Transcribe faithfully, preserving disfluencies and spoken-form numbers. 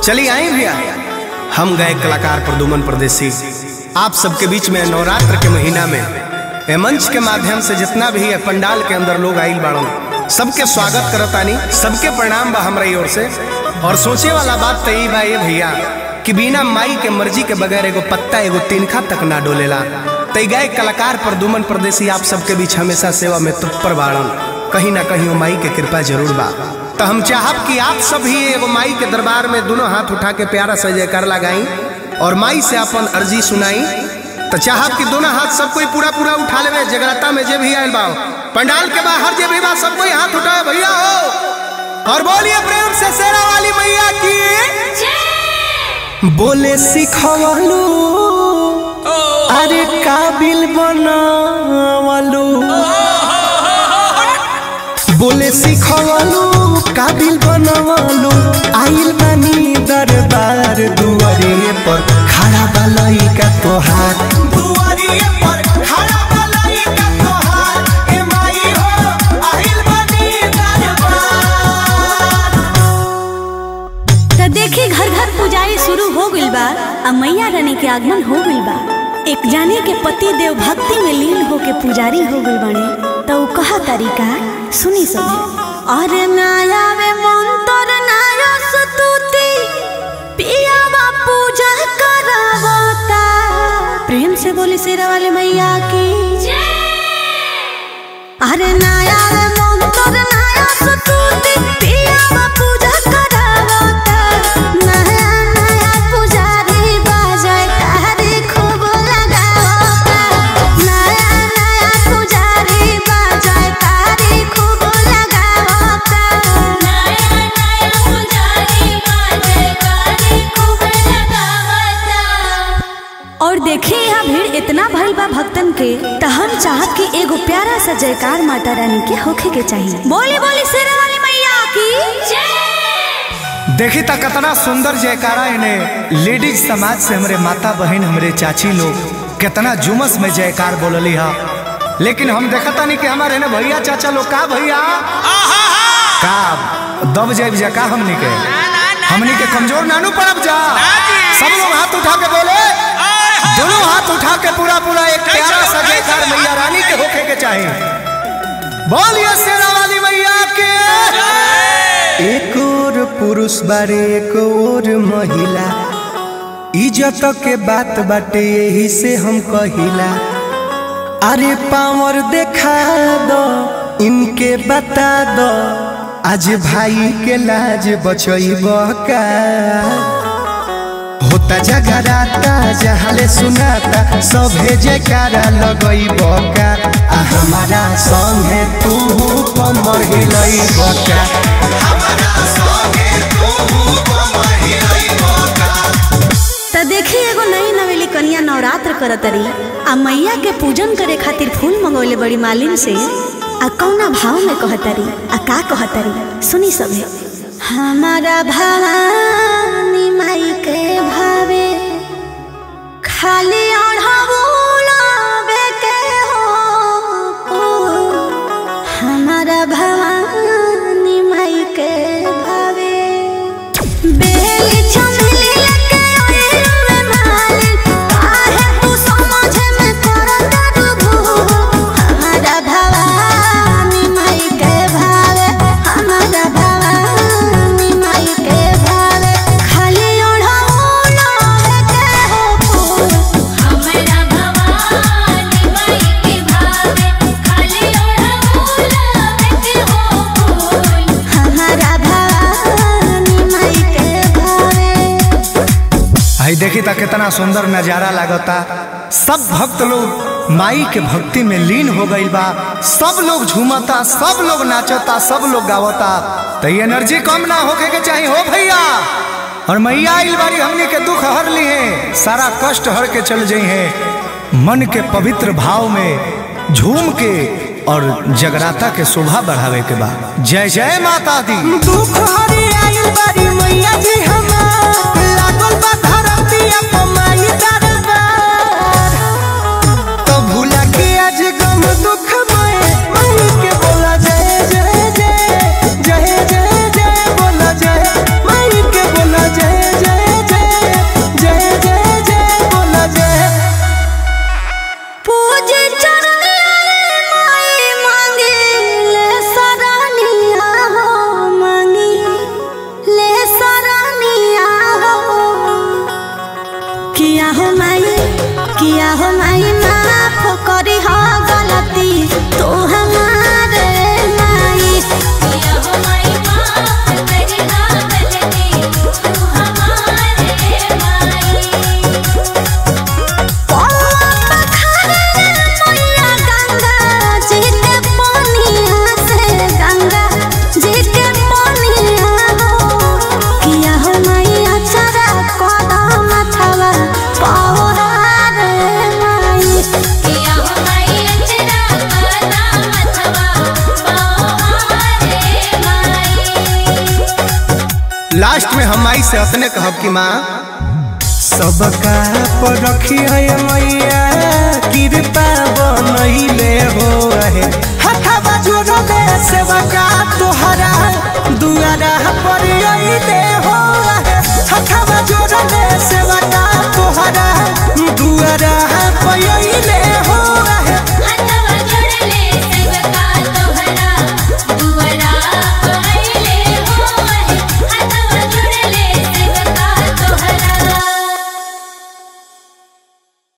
चलिए आई भैया, हम गए कलाकार प्रदुमन परदेसी आप सबके बीच में नवरात्र के महीना में मंच के माध्यम से जितना भी है पंडाल के अंदर लोग आइल बाड़न सबके स्वागत करतानी, सबके प्रणाम बा हमरा ओर से। और सोचे वाला बात तो बा ये भैया कि बिना माई के मर्जी के बगैर एगो पत्ता एगो तिनखा तक ना डोलेला। तय गए कलाकार प्रदुमन परदेसी आप सबके बीच हमेशा सेवा में तत्पर बाड़न, कहीं ना कहीं वो माई के कृपा जरूर बा। तो हम चाहब कि आप सब ही एगो माई के दरबार में दोनों हाथ उठा के प्यारा सा जयकार लगाई और माई से अपन अर्जी सुनाई। तो चाहब कि दोनों हाथ सब कोई पूरा पूरा उठा ले, जगराता में जे भी आयल बा पंडाल के बाहर जे भी बा सब कोई हाथ उठाए भैया हो और बोलिए प्रेम से शेरा वाली मैया की। बोले सिखवलू अरे काबिल बनावलू, बोले सिखवलू काबिल बनवलू, आइल बानी दरबार दुआरे पर खड़ा बा लइका तोहार, दुआरे पर खड़ा बा लइका तोहार, ए माई हो आइल बानी दरबार। त देखी घर घर पुजारी शुरू हो गइल बा, आ मैया रानी के आगमन हो गइल बा। एक जाने के पति देव भक्ति में लीन होके पुजारी हो गइल बाने, तो उ कहा तरीका सुनी सब। अरे नाया वे मंत्र नाया स्तुति पियावा पूजा करवता, प्रेम से बोली शेरा वाले मैया की जय। अरे नाया वे मंत्र नाया स्तुति पियावा पूजा करवता, नया नया पुजारी बाजाए तारी खूब लगावता, नया नया पुजारी बाजाए तारी खूब लगावता, नया नया पुजारी बाजाए तारी खूब लगावता। और देखिए यहाँ भीड़ इतना भइल बा भक्तन के, त हम चाहत कि एगो प्यारा सा जयकार माता रानी के होखे के चाहिए। बोली बोली शेरा वाली मैया की जय। देखी ता कितना सुंदर जयकारा इन्हें लेडीज समाज से हमरे माता बहन हमरे चाची लोग कितना जुमस में जयकार बोलली हा। लेकिन हम देखता नहीं कि हमारे ने भैया चाचा लोग का भैया का दब जाए जा का हमनी के हमनी के कमजोर नानू पड़ब जा। सब लोग हाथ उठा के बोले, दोनों हाथ उठा के पूरा पूरा एक प्यारा सा जयकार मैया रानी के होखे के चाहिए। बोलिए शेरा वाली मैया के। एक और पुरुष बारे एक और महिला, इज्जत के बात बाटे यही से हम कहिला। अरे पावर देखा दो इनके बता दो, आज भाई के लाज बचैब का। होता जगराता जहाले सुनाता सभे जयकारा लगैब का, आ हमारा संगे तू कमर हिलैब का, हमारा संगे तू कमर हिलैब का। त देखी एगो नई नवेली कन्या नवरात्र करतरी, आ मैया के पूजन करे खातिर फूल मंगौले बड़ी मालिन से। आ कौना भाव में कहतरी, आ का कहतरी सुनी सभे। हमारा भवानी माई के भावे खाली अढ़ावुलावे के हो, हमारा भवानी माई के भावे बेली चमेली लेके ओए मालिन, काहे तू समझ में करत डुबू, हमारा भवानी माई के भावे, हमारा भवानी माई के भावे खाली ओढ़ावुलावे के हो फूल, हमारा भवानी माई के भावे खाली ओढ़ावुलावे के हो फूल, हमारा भवानी माई के भावे। आई देखी ता कितना सुंदर नजारा लागता। सब भक्त लोग माई के भक्ति में लीन हो गई बा, सब लोग झूमता, सब लोग नाचता, सब लोग गावता। तो ये एनर्जी कम ना होके के चाहिए हो भैया। और मैया इल बारी हमने के दुख हर ली है, सारा कष्ट हर के चल जाई है। मन के पवित्र भाव में झूम के और जगराता के शोभा बढ़ावे के बाद जय जय माता दी। दुख हरी आइल बारी मैया जी हमार, लागल बा धरती अपमाई दरबार, तो भूला के आज गम दुख में माई के बोला जय जय जय जय जय जय बोला जय माई के बोला जय हम माई से अपने कहब कि माँ सबका पर रखी है मैया कृपा बनैले हो है हथवा जोड़ले सेवका तोहरा